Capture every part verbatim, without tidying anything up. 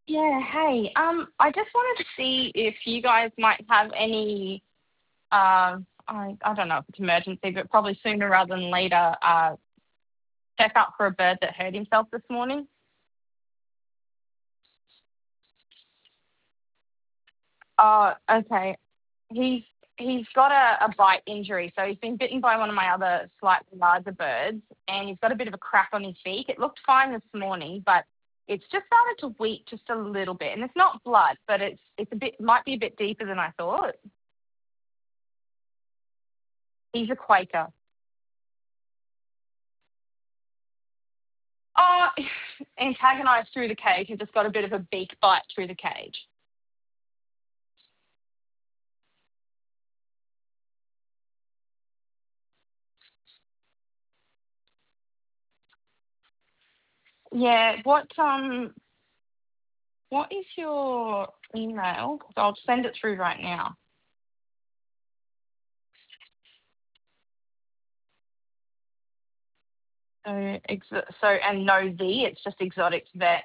Yeah, hey. Um, I just wanted to see if you guys might have any, um, I, I don't know if it's emergency, but probably sooner rather than later, uh, check up for a bird that hurt himself this morning. Oh, okay. He's he's got a, a bite injury, so he's been bitten by one of my other slightly larger birds, and he's got a bit of a crack on his beak. It looked fine this morning, but it's just started to weep just a little bit, and it's not blood, but it's it's a bit might be a bit deeper than I thought. He's a Quaker. Oh, antagonised through the cage. He just got a bit of a beak bite through the cage. Yeah. What um what is your email? 'Cause I'll send it through right now. So, ex- so and no V. It's just exotic vet.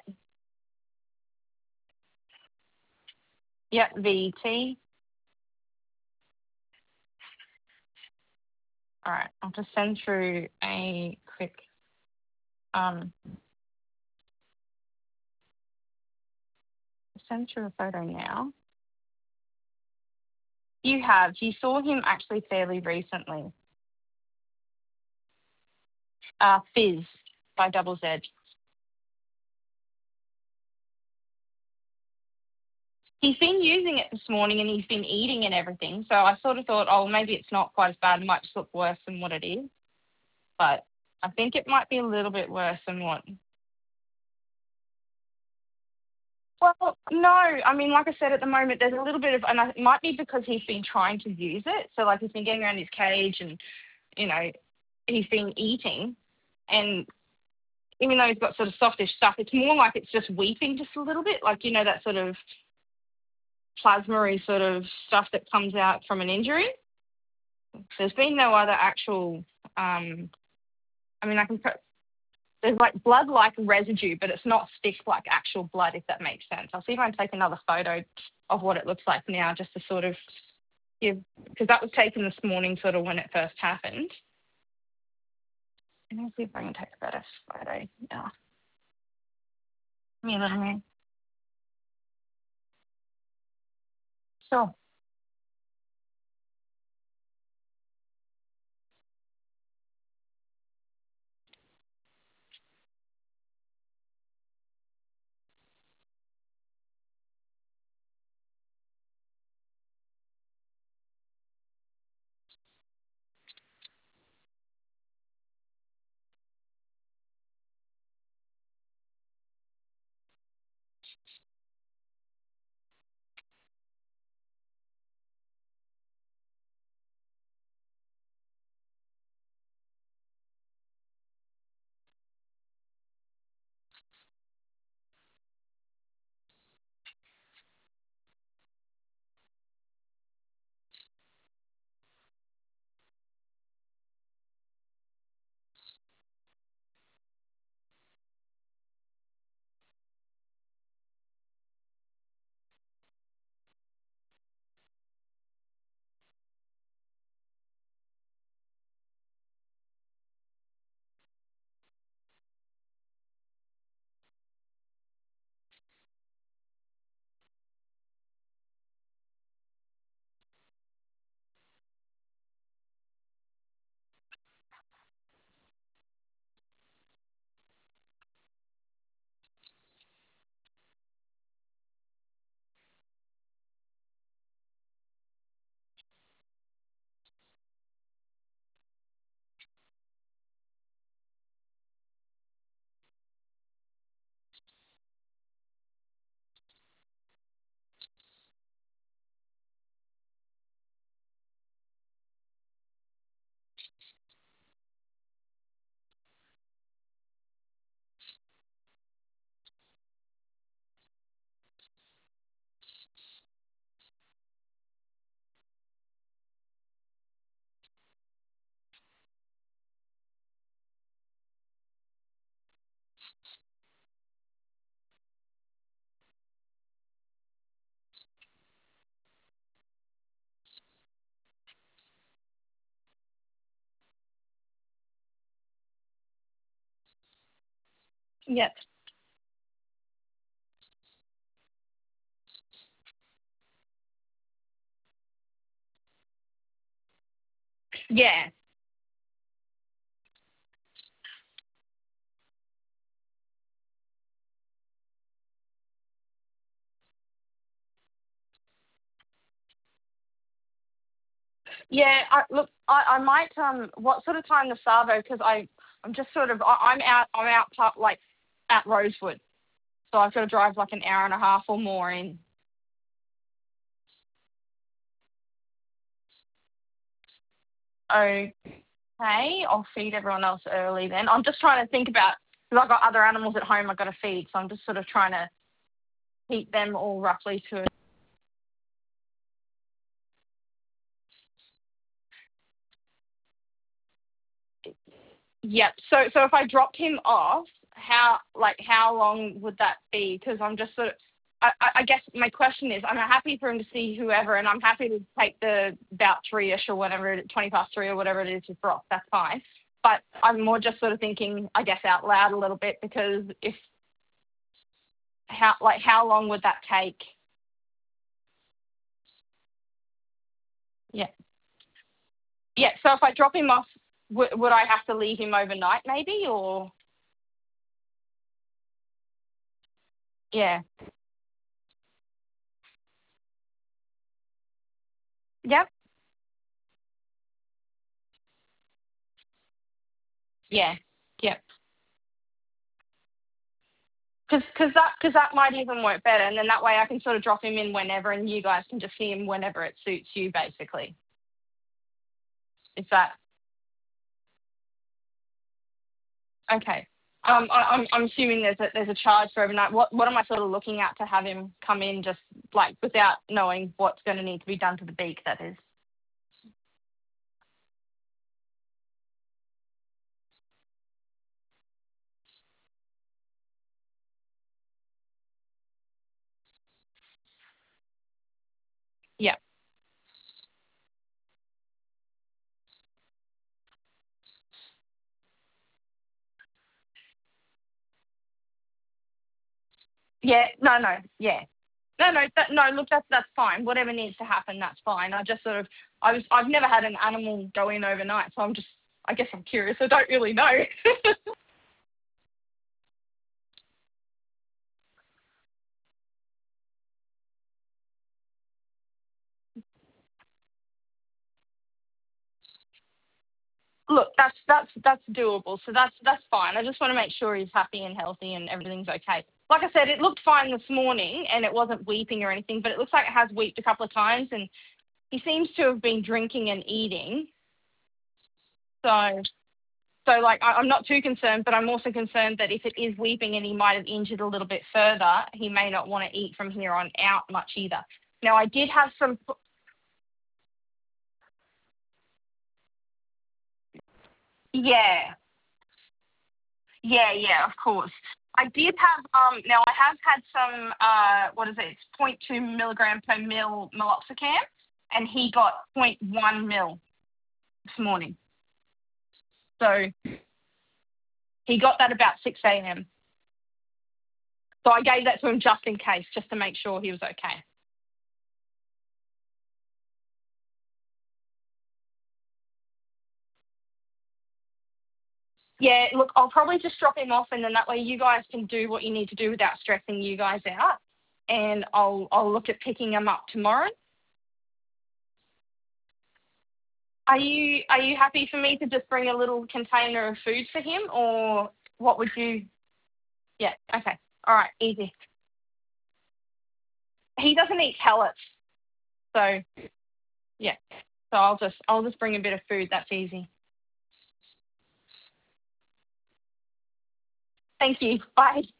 Yep, V E T. All right. I'll just send through a quick um send through a photo now. You have. You saw him actually fairly recently. Uh, Fizz by Double Z. He's been using it this morning and he's been eating and everything. So I sort of thought, oh, maybe it's not quite as bad. It might just look worse than what it is. But I think it might be a little bit worse than what. Well, no. I mean, like I said, at the moment, there's a little bit of, and I- it might be because he's been trying to use it. So, like, he's been getting around his cage and, you know, he's been eating. And even though he's got sort of softish stuff, it's more like it's just weeping just a little bit. Like, you know, that sort of plasma sort of stuff that comes out from an injury. There's been no other actual, um, I mean, I can put, there's like blood-like residue, but it's not stick like actual blood, if that makes sense. I'll see if I can take another photo of what it looks like now, just to sort of give, because that was taken this morning, sort of when it first happened. Let me see if I can take a better photo now. Give me a little minute. Sure. Yep. Yeah. Yeah. I, look, I, I might. Um. What sort of time the Savo? Because I I'm just sort of I, I'm out I'm out part like at Rosewood, so I've got to drive like an hour and a half or more in. Okay, I'll feed everyone else early then. I'm just trying to think about because I've got other animals at home I've got to feed, so I'm just sort of trying to keep them all roughly to. Yep. So so if I dropped him off, how like how long would that be? Because I'm just sort of. I, I I guess my question is, I'm happy for him to see whoever, and I'm happy to take the about three-ish or whatever, it- twenty past three or whatever it is to drop. That's fine. But I'm more just sort of thinking, I guess, out loud a little bit because if how like how long would that take? Yeah. Yeah. So if I drop him off, w- would I have to leave him overnight, maybe, or yeah? Yep. Yeah. Yep. Because cause that cause that might even work better, and then that way I can sort of drop him in whenever, and you guys can just see him whenever it suits you, basically. Is that okay? Um, I, I'm I'm assuming there's a there's a charge for overnight. What what am I sort of looking at to have him come in just like without knowing what's going to need to be done to the beak? That is. Yeah. Yeah. No. No. Yeah. No. No. That, no. Look, that's that's fine. Whatever needs to happen, that's fine. I just sort of I was I've never had an animal go in overnight, so I'm just I guess I'm curious. I don't really know. Look, that's that's that's doable. So that's that's fine. I just want to make sure he's happy and healthy and everything's okay. Like I said, it looked fine this morning and it wasn't weeping or anything, but it looks like it has weeped a couple of times and he seems to have been drinking and eating. So so like I, I'm not too concerned, but I'm also concerned that if it is weeping and he might have injured a little bit further, he may not want to eat from here on out much either. Now I did have some yeah. Yeah, yeah, of course. I did have um now I have had some uh what is it? It's zero point 0.2 milligram per mil meloxicam and he got zero point 0.1 mil this morning. So he got that about six a m. So I gave that to him just in case, just to make sure he was okay. Yeah, look, I'll probably just drop him off and then that way you guys can do what you need to do without stressing you guys out. And I'll I'll look at picking him up tomorrow. Are you are you happy for me to just bring a little container of food for him, or what would you? Yeah. Okay. All right. Easy. He doesn't eat pellets, so yeah. So I'll just I'll just bring a bit of food. That's easy. Thank you. Bye.